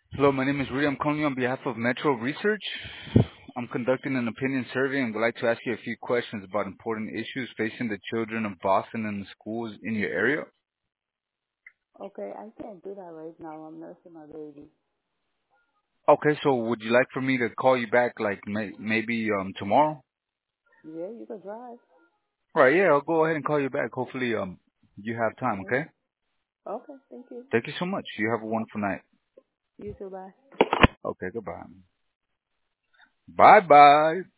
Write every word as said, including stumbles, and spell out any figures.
Hello, my name is Rudy. I'm calling you on behalf of Metro Research. I'm conducting an opinion survey and would like to ask you a few questions about important issues facing the children of Boston and the schools in your area. Okay, I can't do that right now. I'm nursing my baby. Okay, so would you like for me to call you back like may- maybe um tomorrow? Yeah, you can drive. Right, yeah, I'll go ahead and call you back. Hopefully um you have time, Okay. okay? Okay, thank you. Thank you so much. You have a wonderful night. You too, bye. Okay, goodbye. Bye bye.